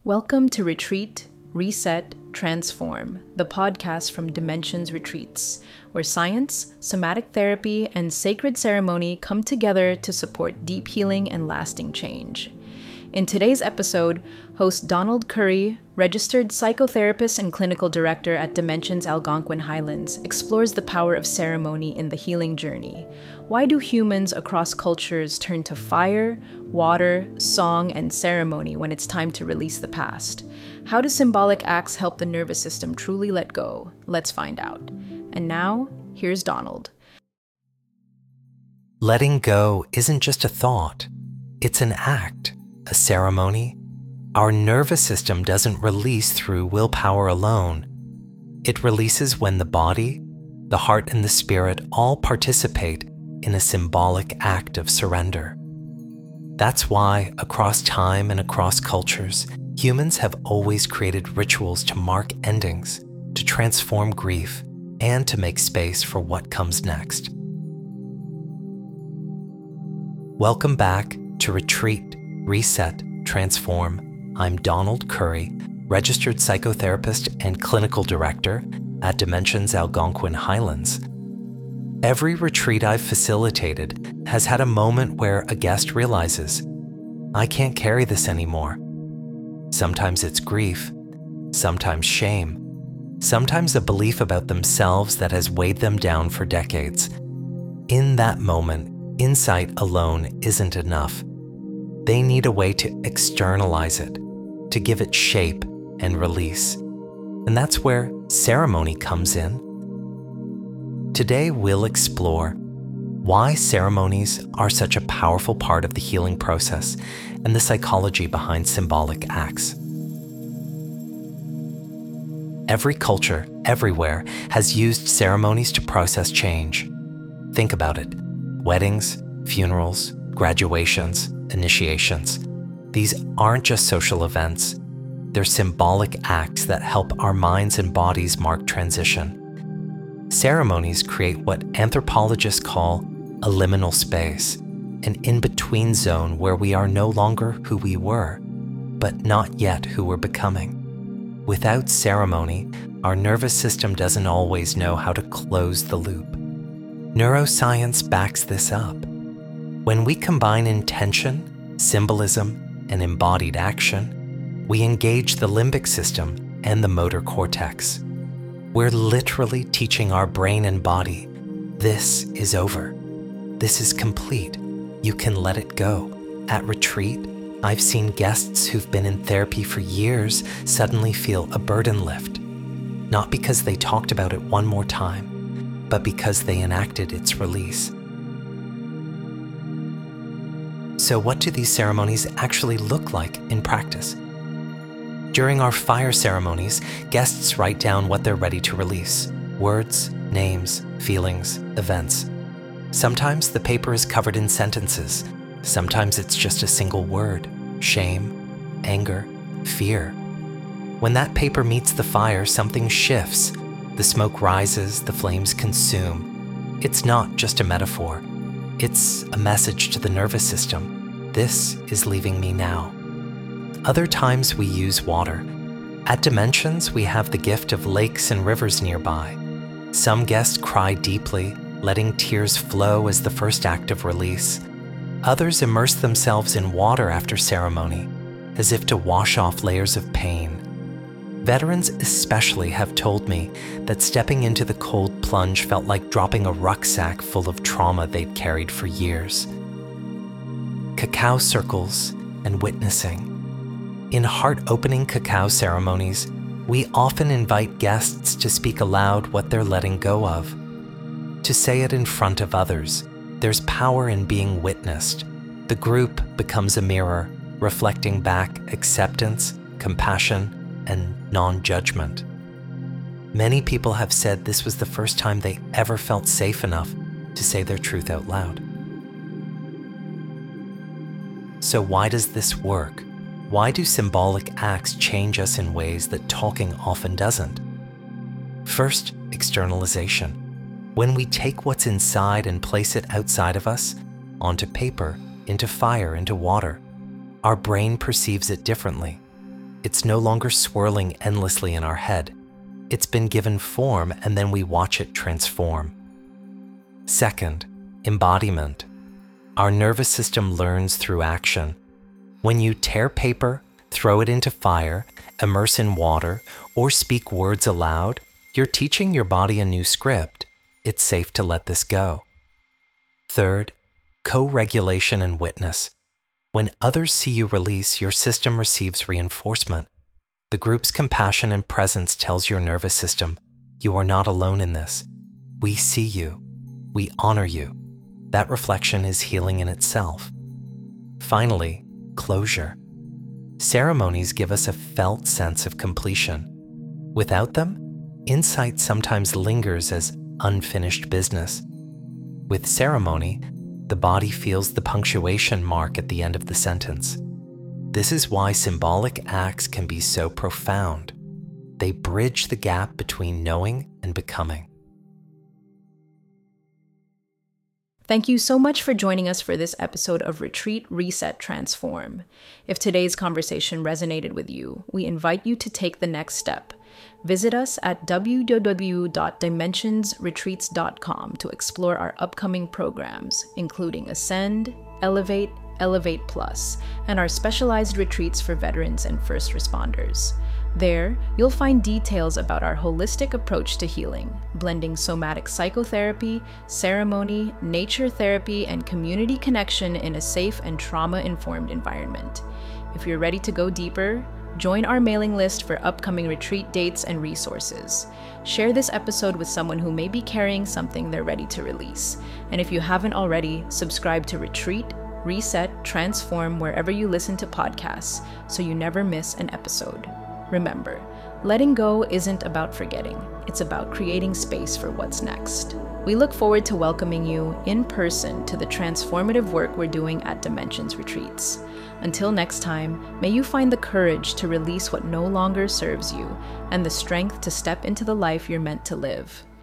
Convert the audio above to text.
Welcome to Retreat, Reset, Transform, the podcast from Dimensions Retreats, where science, somatic therapy, and sacred ceremony come together to support deep healing and lasting change. In today's episode, host Donald Curry, registered psychotherapist and clinical director at Dimensions Algonquin Highlands, explores the power of ceremony in the healing journey. Why do humans across cultures turn to fire, water, song, and ceremony when it's time to release the past? How do symbolic acts help the nervous system truly let go? Let's find out. And now, here's Donald. Letting go isn't just a thought, it's an act, a ceremony. Our nervous system doesn't release through willpower alone. It releases when the body, the heart, and the spirit all participate in a symbolic act of surrender. That's why, across time and across cultures, humans have always created rituals to mark endings, to transform grief, and to make space for what comes next. Welcome back to Retreat, Reset, Transform. I'm Donald Curry, registered psychotherapist and clinical director at Dimensions Algonquin Highlands. Every retreat I've facilitated has had a moment where a guest realizes, I can't carry this anymore. Sometimes it's grief, sometimes shame, sometimes a belief about themselves that has weighed them down for decades. In that moment, insight alone isn't enough. They need a way to externalize it, to give it shape and release. And that's where ceremony comes in. Today we'll explore why ceremonies are such a powerful part of the healing process and the psychology behind symbolic acts. Every culture, everywhere, has used ceremonies to process change. Think about it. Weddings, funerals, graduations, initiations. These aren't just social events. They're symbolic acts that help our minds and bodies mark transition. Ceremonies create what anthropologists call a liminal space, an in-between zone where we are no longer who we were, but not yet who we're becoming. Without ceremony, our nervous system doesn't always know how to close the loop. Neuroscience backs this up. When we combine intention, symbolism, and embodied action, we engage the limbic system and the motor cortex. We're literally teaching our brain and body, this is over. This is complete. You can let it go. At retreat, I've seen guests who've been in therapy for years suddenly feel a burden lift, not because they talked about it one more time, but because they enacted its release. So what do these ceremonies actually look like in practice? During our fire ceremonies, guests write down what they're ready to release: words, names, feelings, events. Sometimes the paper is covered in sentences. Sometimes it's just a single word: shame, anger, fear. When that paper meets the fire, something shifts. The smoke rises, the flames consume. It's not just a metaphor. It's a message to the nervous system. This is leaving me now. Other times we use water. At Dimensions, we have the gift of lakes and rivers nearby. Some guests cry deeply, letting tears flow as the first act of release. Others immerse themselves in water after ceremony, as if to wash off layers of pain. Veterans especially have told me that stepping into the cold plunge felt like dropping a rucksack full of trauma they'd carried for years. Cacao circles and witnessing. In heart-opening cacao ceremonies, we often invite guests to speak aloud what they're letting go of. To say it in front of others, there's power in being witnessed. The group becomes a mirror, reflecting back acceptance, compassion, and non-judgment. Many people have said this was the first time they ever felt safe enough to say their truth out loud. So why does this work? Why do symbolic acts change us in ways that talking often doesn't? First, externalization. When we take what's inside and place it outside of us, onto paper, into fire, into water, our brain perceives it differently. It's no longer swirling endlessly in our head. It's been given form, and then we watch it transform. Second, embodiment. Our nervous system learns through action. When you tear paper, throw it into fire, immerse in water, or speak words aloud, you're teaching your body a new script. It's safe to let this go. Third, co-regulation and witness. When others see you release, your system receives reinforcement. The group's compassion and presence tells your nervous system, you are not alone in this. We see you. We honor you. That reflection is healing in itself. Finally, closure. Ceremonies give us a felt sense of completion. Without them, insight sometimes lingers as unfinished business. With ceremony, the body feels the punctuation mark at the end of the sentence. This is why symbolic acts can be so profound. They bridge the gap between knowing and becoming. Thank you so much for joining us for this episode of Retreat, Reset, Transform. If today's conversation resonated with you, we invite you to take the next step. Visit us at www.dimensionsretreats.com to explore our upcoming programs, including Ascend, Elevate, Elevate Plus, and our specialized retreats for veterans and first responders. There, you'll find details about our holistic approach to healing, blending somatic psychotherapy, ceremony, nature therapy, and community connection in a safe and trauma-informed environment. If you're ready to go deeper, join our mailing list for upcoming retreat dates and resources. Share this episode with someone who may be carrying something they're ready to release. And if you haven't already, subscribe to Retreat, Reset, Transform wherever you listen to podcasts so you never miss an episode. Remember, letting go isn't about forgetting. It's about creating space for what's next. We look forward to welcoming you in person to the transformative work we're doing at Dimensions Retreats. Until next time, may you find the courage to release what no longer serves you and the strength to step into the life you're meant to live.